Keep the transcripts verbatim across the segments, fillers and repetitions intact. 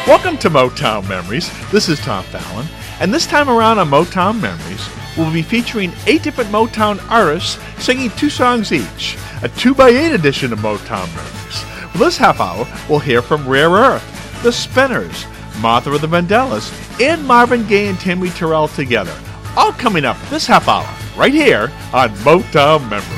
Welcome to Motown Memories. This is Tom Fallon, and this time around on Motown Memories, we'll be featuring eight different Motown artists singing two songs each, a two by eight edition of Motown Memories. For this half hour, we'll hear from Rare Earth, The Spinners, Martha of the Vandellas, and Marvin Gaye and Tammy Terrell together. All coming up this half hour, right here on Motown Memories.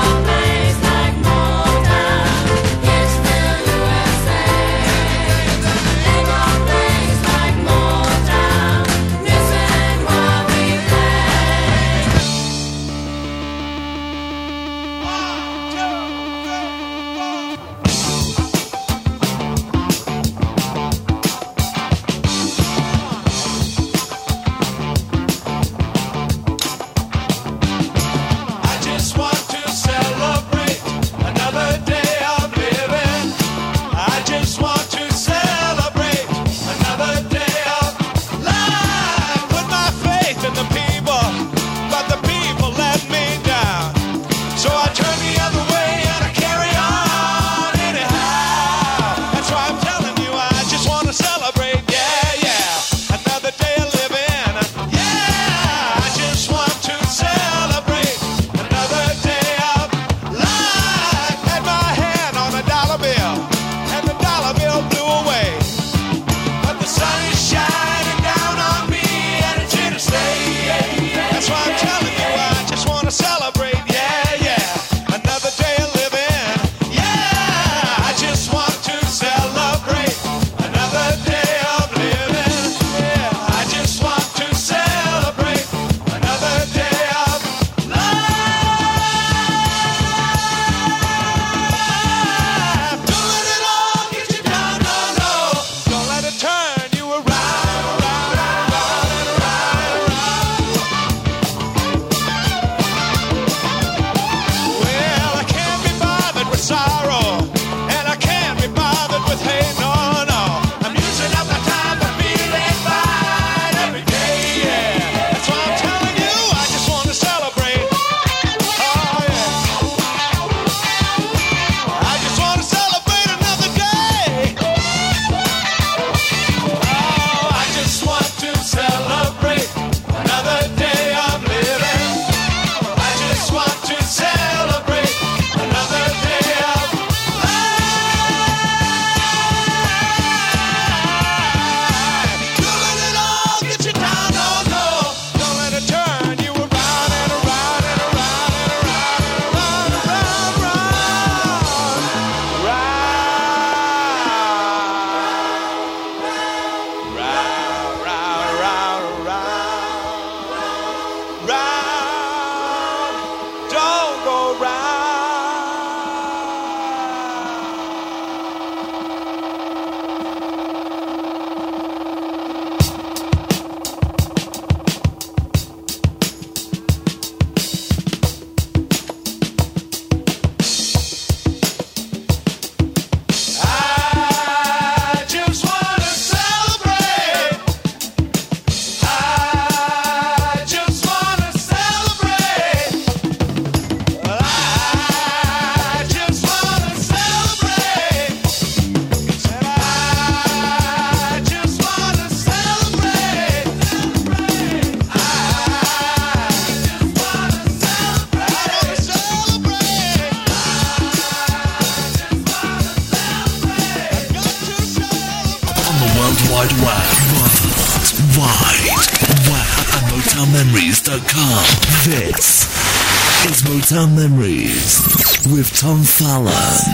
This is Motown Memories with Tom Fallon.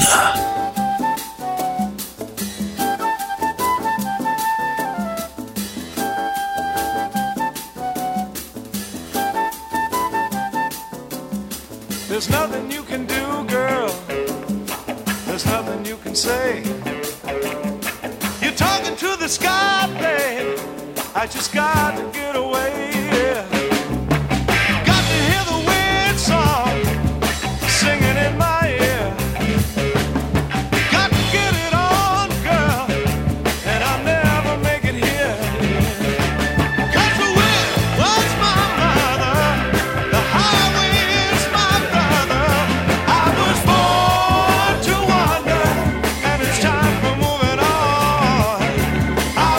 There's nothing you can do, girl. There's nothing you can say. You're talking to the sky, babe. I just got to get away. Yeah. Got to hear the wind song singing in my ear. Got to get it on, girl, and I'll never make it here. Cause the wind was my mother, the highway is my brother. I was born to wander, and it's time for moving on. I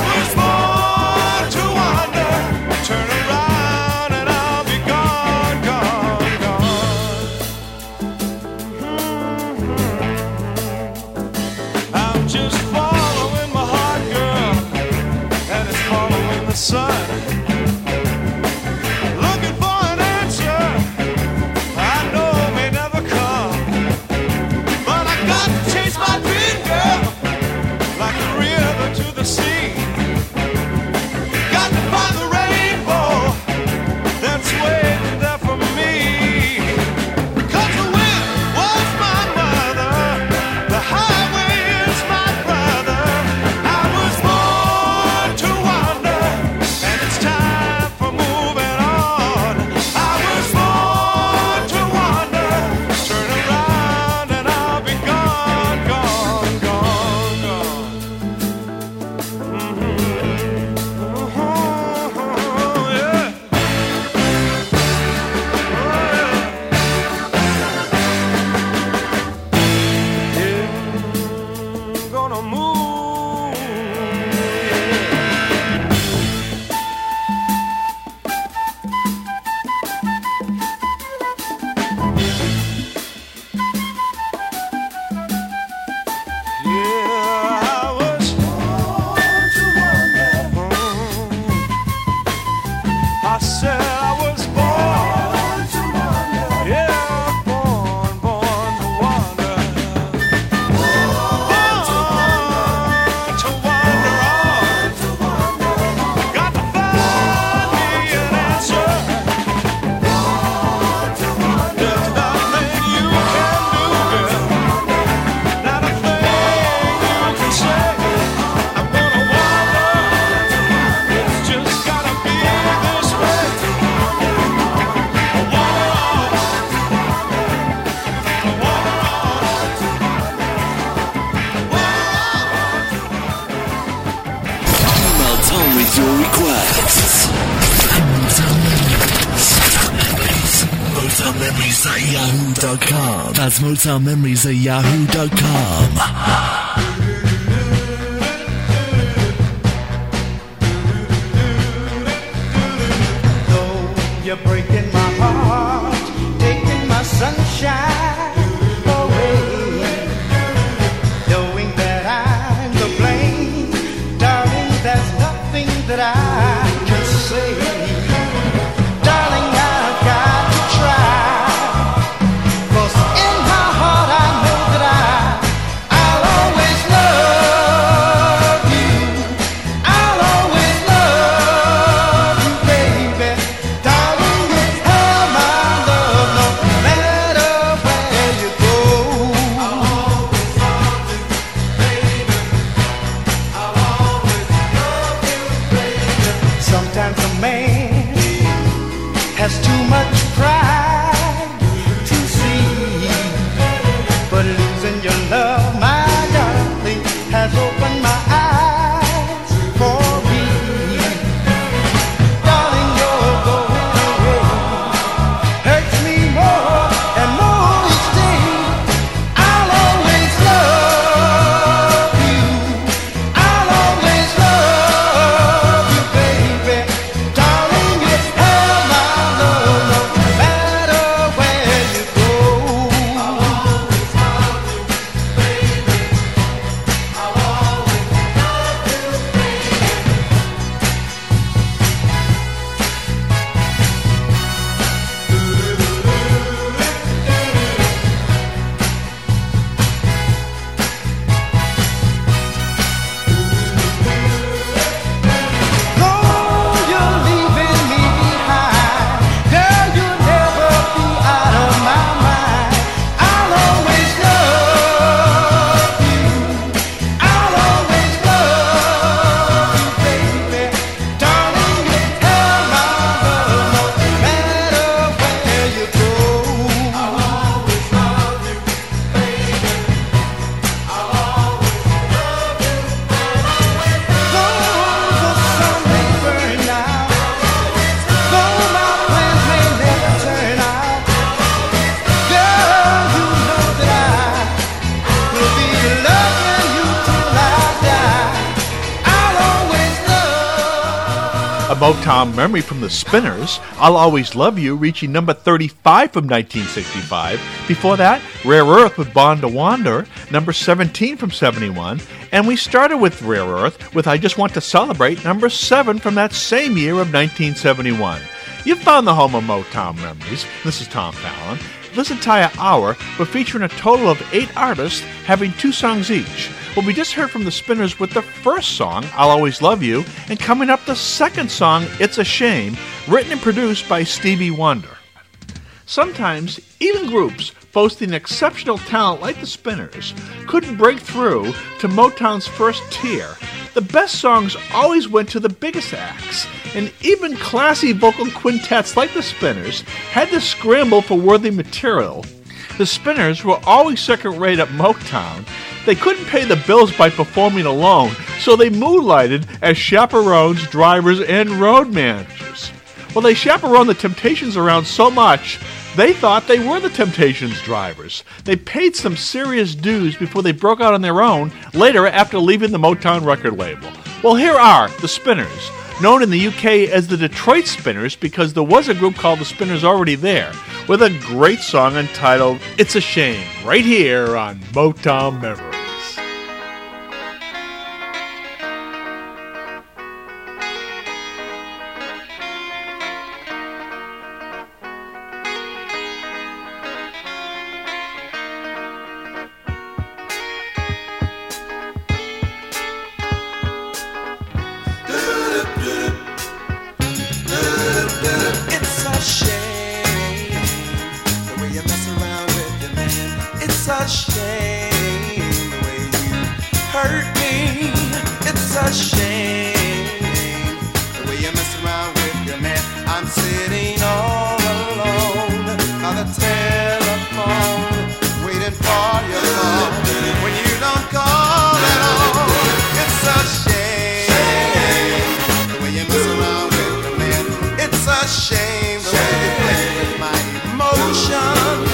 Memories at yahoo dot com. That's Motown Memories at yahoo dot com. You're breaking my heart, taking my sunshine away, knowing that I'm to blame. Darling, there's nothing that I can say. Darling, I've got to try, 'cause in my heart I know that I, I'll always love you. I'll always love you, baby. Sometimes a man has too much pride to see, but losing your love, my darling, has opened my eyes for me. Darling, you're going away hurts me more and more each day. I'll always love you. I'll always love you, baby. Darling, you have my love no matter where you go. I'll always love you, baby. I'll always love you, baby. No, you're leaving me behind. Girl, you'll never be out of my mind. I'll always love you. I'll always love you, baby. Darling, you have my love no matter where you go. I'll always love you, baby. I'll always love you. Though the sun may burn out, though my plans may never turn out, girl, you know that I will be loving you till I die. I'll always love. A Motown memory from the Spinners, I'll Always Love You, reaching number thirty-five from nineteen sixty-five. Before that, Rare Earth with Born to Wander, number seventeen from seventy-one. And we started with Rare Earth with I Just Want to Celebrate, number seven from that same year of nineteen seventy-one. You've found the home of Motown memories. This is Tom Fallon. This entire hour, we're featuring a total of eight artists having two songs each. Well, we just heard from the Spinners with the first song, I'll Always Love You, and coming up the second song, It's a Shame, written and produced by Stevie Wonder. Sometimes, even groups boasting exceptional talent like the Spinners couldn't break through to Motown's first tier. The best songs always went to the biggest acts, and even classy vocal quintets like the Spinners had to scramble for worthy material. The Spinners were always second rate at Motown. They couldn't pay the bills by performing alone, so they moonlighted as chaperones, drivers, and road managers. Well, they chaperoned the Temptations around so much, they thought they were the Temptations drivers. They paid some serious dues before they broke out on their own, later after leaving the Motown record label. Well, here are the Spinners, known in the U K as the Detroit Spinners because there was a group called the Spinners already there, with a great song entitled It's a Shame, right here on Motown Memories. It's a shame the way you mess around with your man. It's a shame the way you hurt me. It's a shame the way you mess around with your man. I'm sitting all alone on the telephone, waiting for your call. When you don't call at all, it's a shame the way you mess around with your man. It's a shame the way you play with my emotions.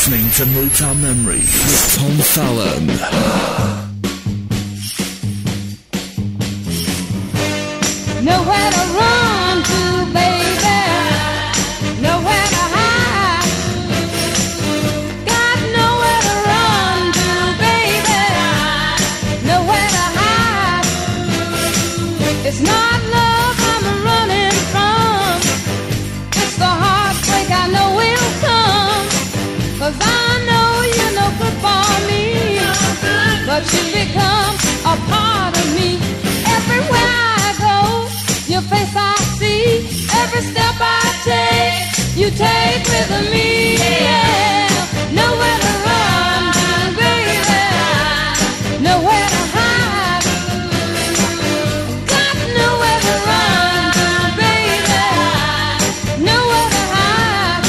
listening to Motown Memories with Tom Fallon. Nowhere to run to, baby. Nowhere to hide. Got nowhere to run to, baby. Nowhere to hide. It's not love I'm running from. It's the heartbreak I know will come. 'Cause I know you're no good for me. But you become a part of me. Everywhere I go, your face I see, every step I take, you take with me. Yeah. Nowhere to run to, baby. Nowhere to hide. Got nowhere to run to, baby. Nowhere to hide.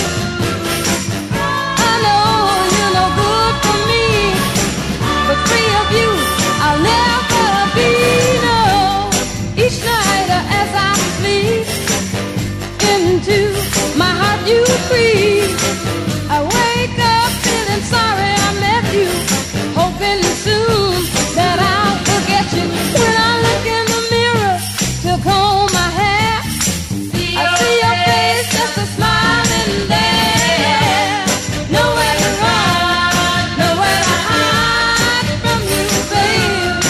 I know you're no good for me, but free of you, I'll never be. No, each night as I sleep, into my heart you breathe. I wake up feeling sorry I met you, hoping soon that I'll forget you. When I look in the mirror to comb my hair, I see your face, just a smiling there. Nowhere to run, nowhere to hide from you, babe.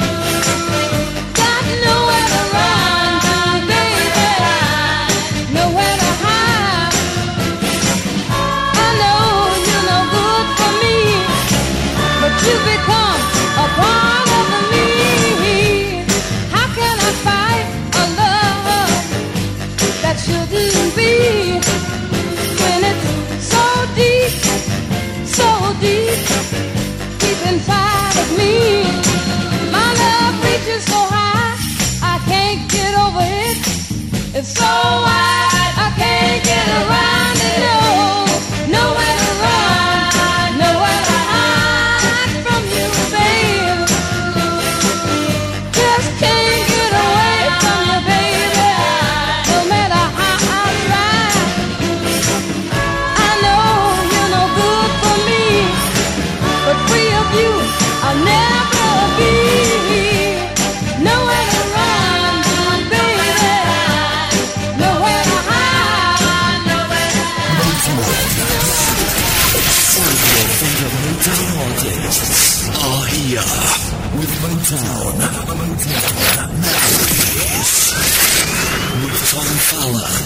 Got nowhere to run to, baby. Nowhere to hide. I know you're no good for me, but you become a part of me. How can I fight a love that shouldn't be, when it's so deep, so deep, deep inside of me? My love reaches so high, I can't get over it. It's so wide, I can't get around it. No, nowhere to run, nowhere to hide from you, babe. Just can't get away from you, baby. No matter how I try, I know you're no good for me, but free of you, I'll never be. Nowhere to run to, baby. Nowhere to hide. Nowhere to Some of your favorite Motown artists are here with Motown. Motown Memories with Tom Fallon.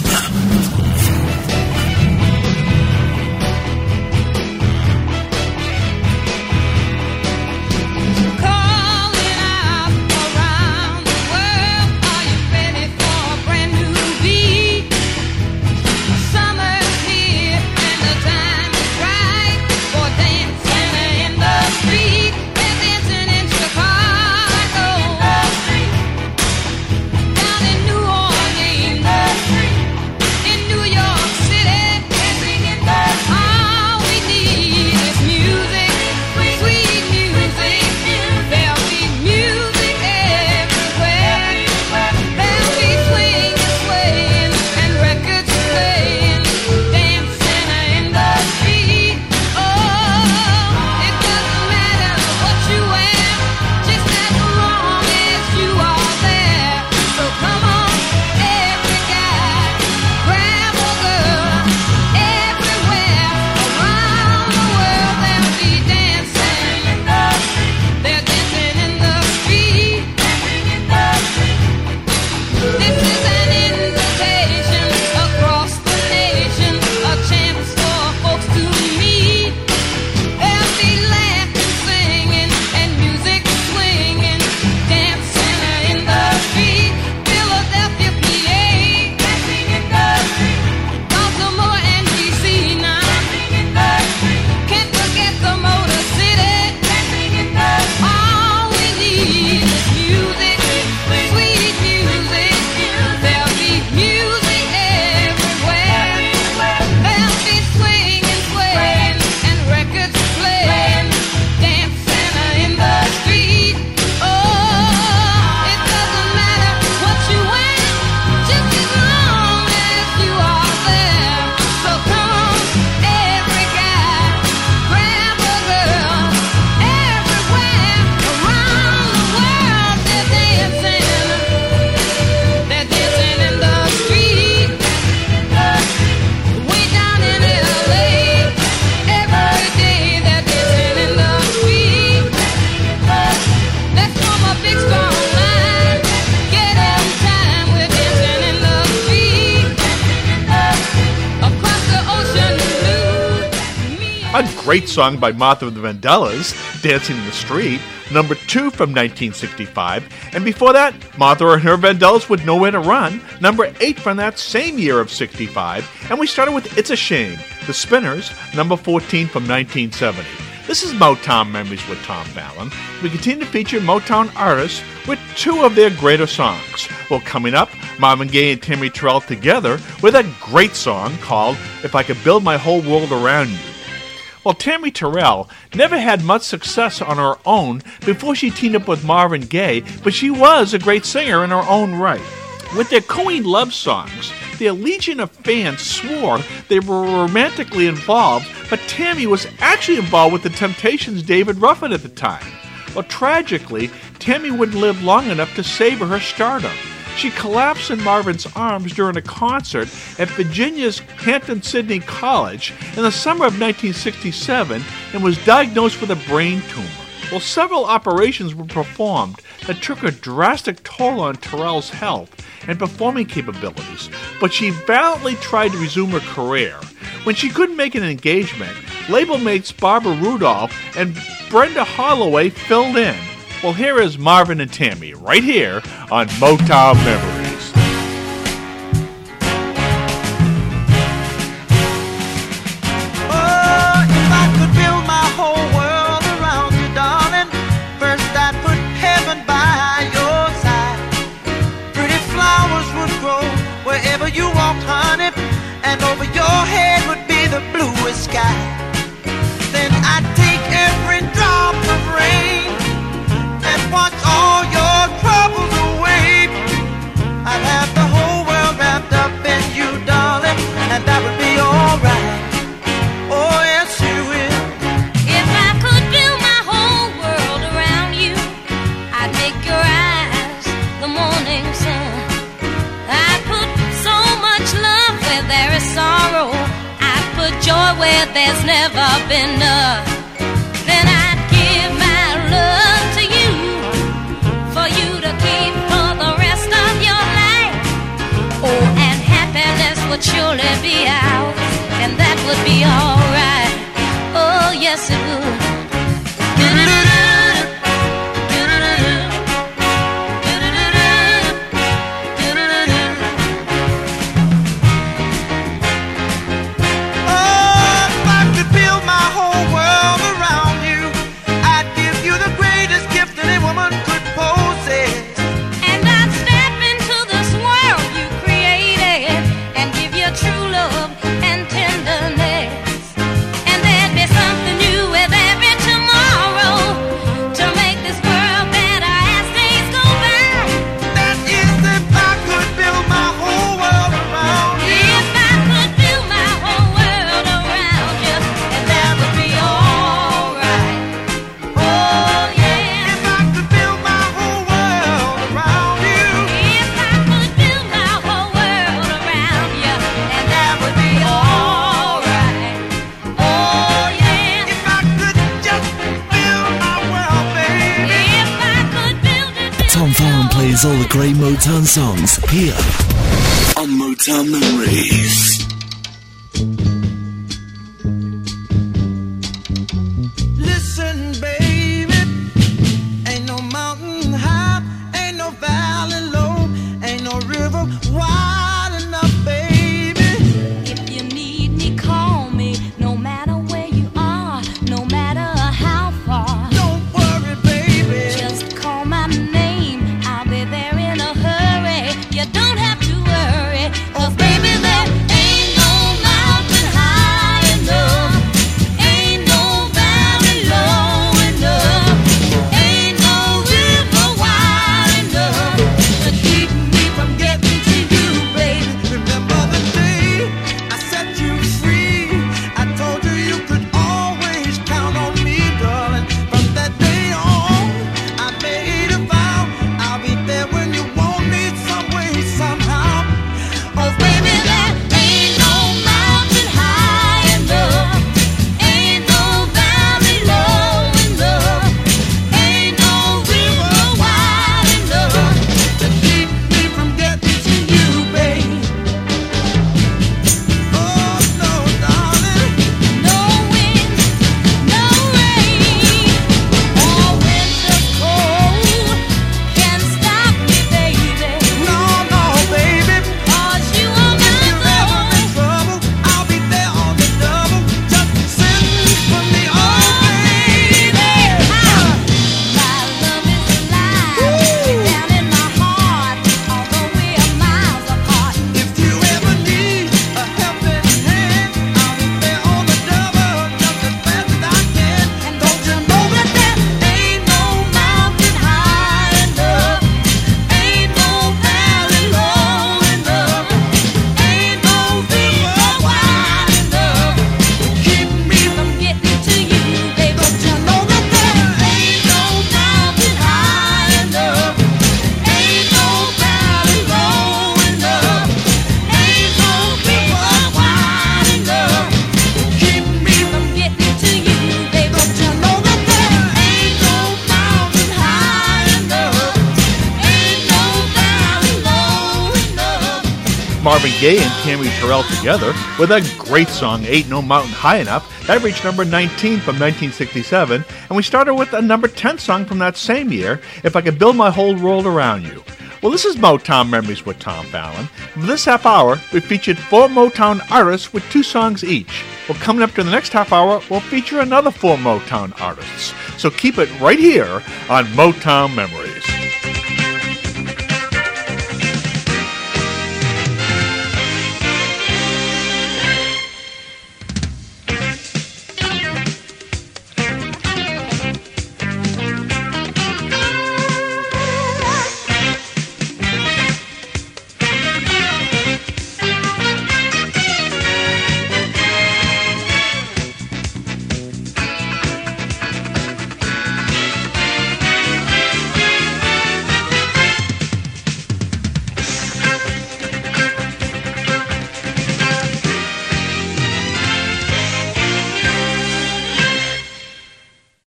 Calling out around the world, are you ready for a brand new beat? Summer's here and the time is right for dancing in the street. We're dancing in Chicago, down in New Orleans, in great song by Martha and the Vandellas, Dancing in the Street, number two from nineteen sixty-five, and before that, Martha and her Vandellas with Nowhere to Run, number eight from that same year of sixty-five, and we started with It's a Shame, The Spinners, number fourteen from nineteen seventy. This is Motown Memories with Tom Fallon. We continue to feature Motown artists with two of their greater songs. Well, coming up, Marvin Gaye and Tammy Terrell together with a great song called If I Could Build My Whole World Around You. Well, Tammy Terrell never had much success on her own before she teamed up with Marvin Gaye, but she was a great singer in her own right. With their Coen love songs, their legion of fans swore they were romantically involved, but Tammy was actually involved with the Temptations' David Ruffin at the time. Well, tragically, Tammy wouldn't live long enough to savor her stardom. She collapsed in Marvin's arms during a concert at Virginia's Hampton-Sydney College in the summer of nineteen sixty-seven and was diagnosed with a brain tumor. Well, several operations were performed that took a drastic toll on Terrell's health and performing capabilities, but she valiantly tried to resume her career. When she couldn't make an engagement, label mates Barbara Rudolph and Brenda Holloway filled in. Well, here is Marvin and Tammy right here on Motown Memories. Oh, if I could build my whole world around you, darling, first I'd put heaven by your side. Pretty flowers would grow wherever you walked, honey, and over your head would be the bluest sky. Then I'd take every drop of rain and wash all your troubles away. I'd have the whole world wrapped up in you, darling, and that would be alright. Oh, yes, you will. If I could build my whole world around you, I'd make your eyes the morning sun. I'd put so much love where there is sorrow. I'd put joy where there's never been none. Then I'd give my love to you, for you to keep for the rest of your life. Oh, and happiness would surely be ours, and that would be alright. Oh, yes it would. Oh, if I could build my whole world around you, I'd give you the greatest gift any woman could possess. And I'd step into this world you created and give you true love and tenderness. And there'd be something new with every tomorrow to make this world better as days go by. That is if I could build my whole world around you. If I could build my whole world around you, and that would be alright. Oh yeah. If I could build my whole world around you. If I could build my whole world around you, and that would be alright. Oh yeah. If I could just build my world, baby. If I could build it. Tom Fallon plays all the great Motown songs here on Motown Memories. Listen, baby, ain't no mountain high, ain't no valley low, ain't no river wide enough, baby. If you need me, call me. No matter where you are, no matter how far. Don't worry, baby. Just call my name, I'll be there in a hurry. You don't have to worry, 'cause baby, there ain't Marvin Gaye and Tammy Terrell together with a great song, Ain't No Mountain High Enough. That reached number nineteen from nineteen sixty-seven. And we started with a number ten song from that same year, If I Could Build My Whole World Around You. Well, this is Motown Memories with Tom Fallon. For this half hour, we featured four Motown artists with two songs each. Well, coming up to the next half hour, we'll feature another four Motown artists. So keep it right here on Motown Memories.